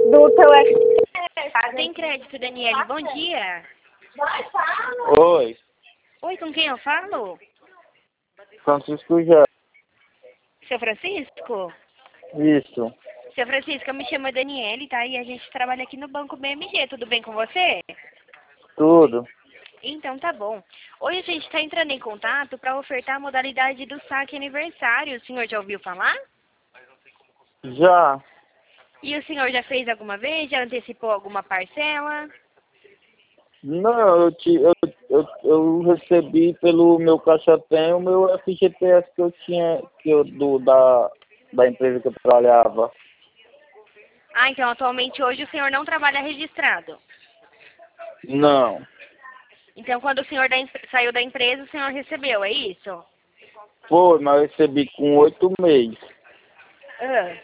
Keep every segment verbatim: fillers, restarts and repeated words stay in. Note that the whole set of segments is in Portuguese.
do teu F Tem crédito, Daniele. Bom dia. Oi, Oi, com quem eu falo? Francisco já. Seu Francisco? Isso, Seu Francisco, eu me chamo Daniele, tá? E a gente trabalha aqui no Banco B M G. Tudo bem com você? tudo. Então tá bom. Hoje a gente está entrando em contato para ofertar a modalidade do saque aniversário. O senhor já ouviu falar? Já. E o senhor já fez alguma vez? Já antecipou alguma parcela? Não, eu, te, eu, eu, eu recebi pelo meu caixa tem o meu F G T S que eu tinha, que eu, do, da, da empresa que eu trabalhava. Ah, então atualmente hoje o senhor não trabalha registrado. Não. Então quando o senhor da em- saiu da empresa, o senhor recebeu, é isso? Foi, mas eu recebi com oito meses. Ah.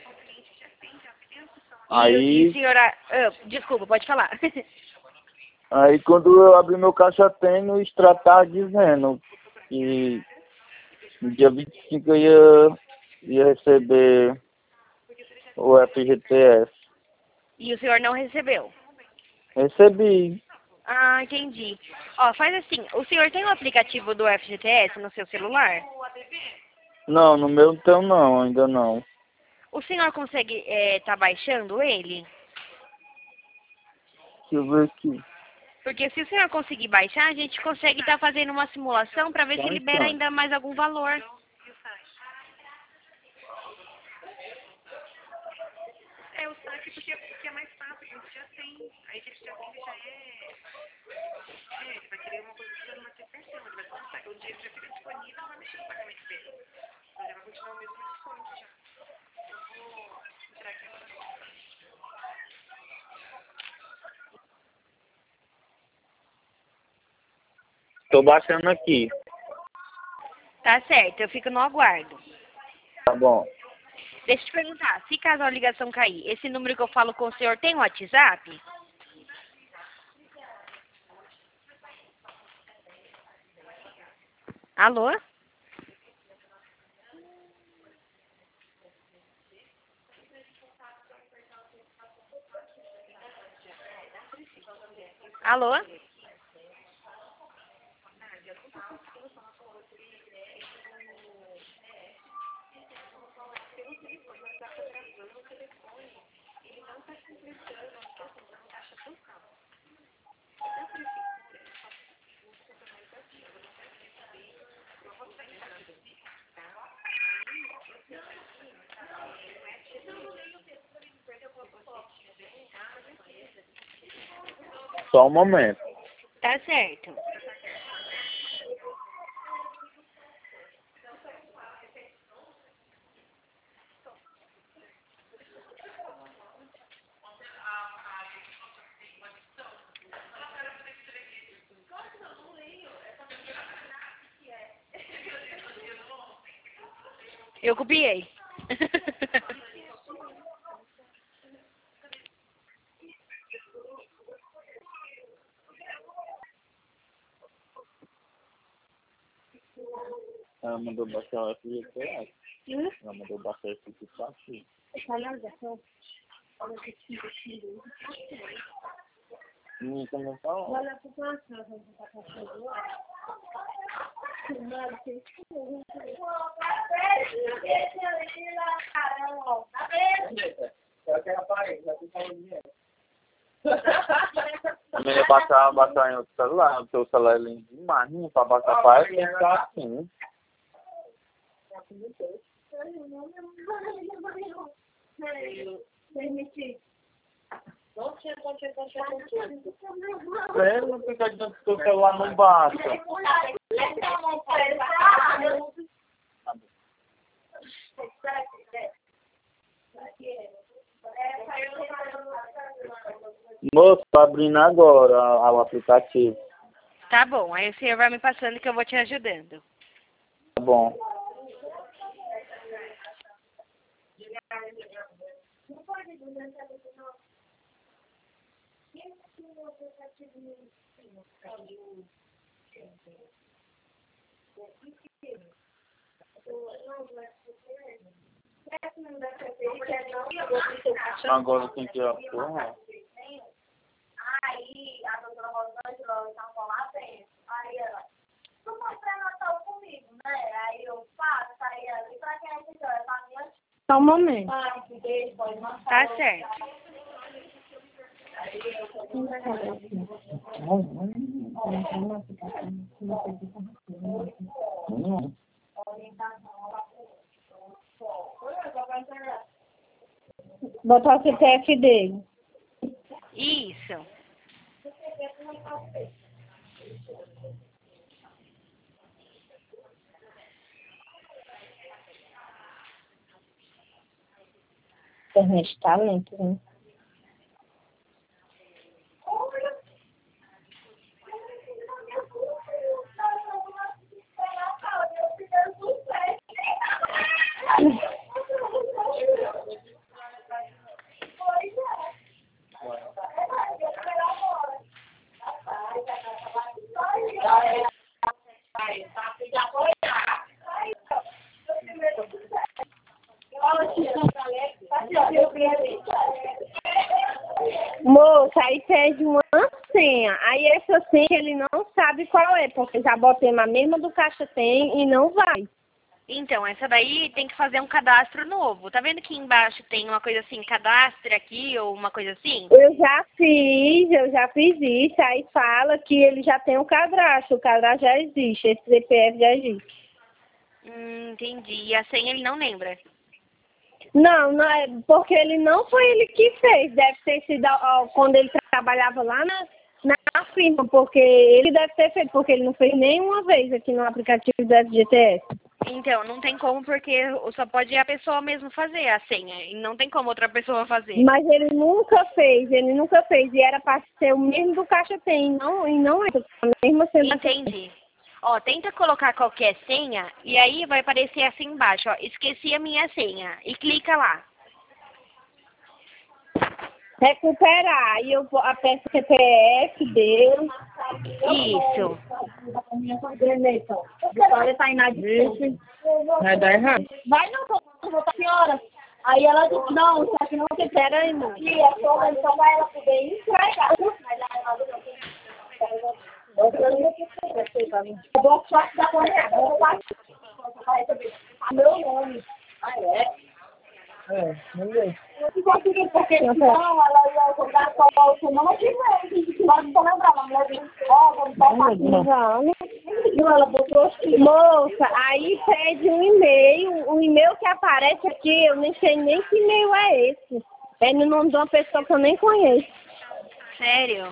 E, o- e o Aí, senhor... ah, ah, desculpa, pode falar. aí quando eu abri meu caixa tem, no extrato tava dizendo que no dia vinte e cinco eu ia, ia receber o F G T S. E o senhor não recebeu? Recebi. Ah, entendi. Ó, faz assim, o senhor tem o aplicativo do F G T S no seu celular? Não, no meu não tenho não, ainda não. O senhor consegue eh, tá baixando ele? Deixa eu ver aqui. Porque se o senhor conseguir baixar, a gente consegue estar fazendo uma simulação para ver Só se um libera instante. ainda mais algum valor. É o saque porque, porque é mais fácil, a gente já tem. Aí ele já, ele já é. É, ele vai querer uma coisa que já não vai ter pressão, ele vai só no saque. O dinheiro já fica disponível, não vai mexer no pagamento dele. Então já vai continuar o mesmo desconto já. Eu vou entrar aqui agora. Tô baixando aqui. Tá certo, eu fico no aguardo. Tá bom. Deixa eu te perguntar, se caso a ligação cair, esse número que eu falo com o senhor tem WhatsApp? Alô? Alô? Só um momento. Tá certo. Eu copiei. Ela mandou baixar o F G T S. Hum? Ela mandou baixar esse aqui pra aqui. Hum, também tá ó. Olha pro próximo, vamos botar cachorro lá. Também ia baixar, baixar em outro celular. O seu celular é lindo demais. Não pra baixar pra ele, tem que ficar assim. Permitir. Você não fica dizendo que o seu celular não baixa. Moço, tô abrindo agora o aplicativo. Tá bom, aí o senhor vai me passando que eu vou te ajudando. Tá bom. Agora tem que ir a porra. Aí a doutora Rosângela estava lá dentro. Aí ela, tu faz pré-natal comigo, né? Aí eu faço, aí ela, e pra quem é que é? Pra minha. Só um momento. Tá certo. Botar o C P F dele. Isso. Internet tá lento, né? Moça, aí pede uma senha. Aí essa senha ele não sabe qual é, porque já botei na mesma do caixa tem e não vai. Então, essa daí tem que fazer um cadastro novo. Tá vendo que embaixo tem uma coisa assim, cadastre aqui ou uma coisa assim? Eu já fiz, eu já fiz isso. Aí fala que ele já tem um cadastro. O cadastro já existe, esse C P F já existe. Hum, entendi. E a senha ele não lembra? Não, não é, porque ele não foi ele que fez. Deve ter sido ó, quando ele trabalhava lá na, na firma, porque ele deve ter feito, porque ele não fez nenhuma vez aqui no aplicativo do F G T S. Então, não tem como, porque só pode a pessoa mesmo fazer a senha. E não tem como outra pessoa fazer. Mas ele nunca fez, ele nunca fez. E era para ser o mesmo do Caixa Tem, e não, e não é a mesma senha. Entendi. Ó, tenta colocar qualquer senha e aí vai aparecer assim embaixo, ó. Esqueci a minha senha. E clica lá. Recuperar. Aí eu vou- aperto o C P F dele. Isso. Olha, tá inadimplente. Vai dar errado. Vai não, vou botar a senhora. Aí ela disse, não, só que não tem. Pera aí, não. E é só, só pra ela poder entregar. Eu vou só te dar uma reação. Meu nome. Ah, é? É, não sei. Se conseguir, porque senão ela ia jogar só o seu nome aqui, pode só lembrar, a mulher disse, ó, vamos tocar aqui. Não, ela botou aqui. Moça, aí pede um e-mail, o e-mail que aparece aqui, eu nem sei nem que e-mail é esse. É no nome de uma pessoa que eu nem conheço. Sério?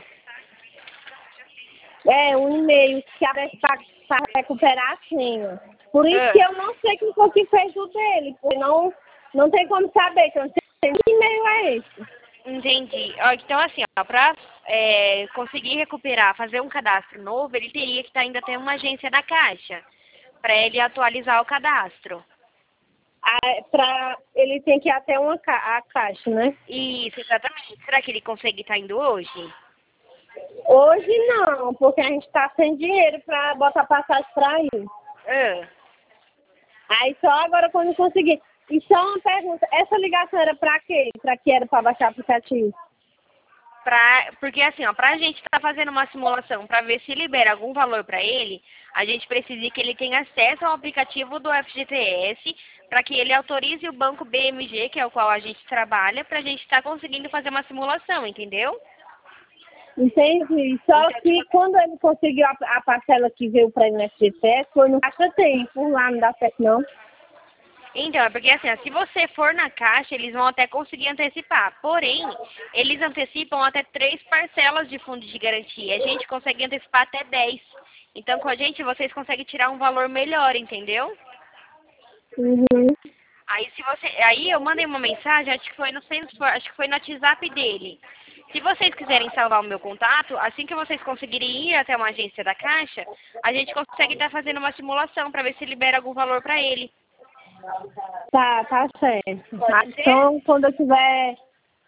É, um e-mail que aparece para recuperar a senha. Por isso É. que eu não sei quem foi que fez o dele, porque não, não tem como saber, que eu não sei nem que e-mail é esse. Entendi. Ó, então, assim, ó, pra é, conseguir recuperar, fazer um cadastro novo, ele teria que estar ainda ter uma agência da Caixa para ele atualizar o cadastro. Ah, pra, ele tem que ir até uma ca a caixa, né? Isso, exatamente. Será que ele consegue estar indo hoje? Hoje não, porque a gente tá sem dinheiro pra botar passagem pra ir. Ah, Aí só agora quando conseguir. E só uma pergunta, essa ligação era pra quê? Pra que era pra baixar o aplicativo? pra, porque assim, ó, pra gente estar fazendo uma simulação para ver se libera algum valor para ele, a gente precisa que ele tenha acesso ao aplicativo do F G T S para que ele autorize o banco B M G, que é o qual a gente trabalha, para a gente estar conseguindo fazer uma simulação, entendeu? Entendi. Só que quando ele conseguiu a, a parcela que veio pra ele no F G T S, foi no Caixa Tem, por lá não dá certo não. Então, é porque assim, ó, se você for na Caixa, eles vão até conseguir antecipar. Porém, eles antecipam até três parcelas de fundo de garantia. A gente consegue antecipar até dez. Então, com a gente, vocês conseguem tirar um valor melhor, entendeu? Uhum. Aí, se você, aí eu mandei uma mensagem, acho que foi no acho que foi no WhatsApp dele. Se vocês quiserem salvar o meu contato, assim que vocês conseguirem ir até uma agência da Caixa, a gente consegue estar fazendo uma simulação para ver se libera algum valor para ele. Tá, tá certo. Pode ser? Então, quando eu tiver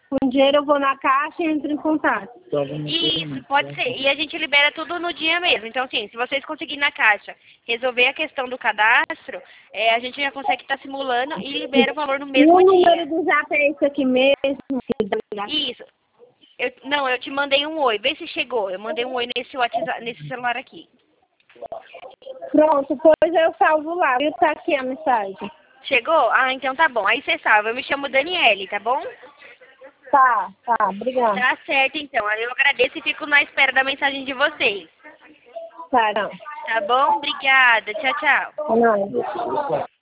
Com dinheiro eu vou na caixa e entro em contato. Isso, pode ser. E a gente libera tudo no dia mesmo. Então, assim, se vocês conseguirem na caixa resolver a questão do cadastro, é, a gente já consegue estar simulando e libera o valor no E mesmo o dia. número do zap é esse aqui mesmo? Isso. Eu, não, eu te mandei um oi. Vê se chegou. Eu mandei um oi nesse WhatsApp, nesse celular aqui. Pronto, pois eu salvo lá. Viu? Tá aqui a mensagem. Chegou? Ah, então tá bom. Aí você salva. Eu me chamo Daniele, tá bom? Tá, tá, obrigada. Tá certo, então. Aí eu agradeço e fico na espera da mensagem de vocês. Tá, não. Tá bom? Obrigada. Tchau, tchau. É nóis.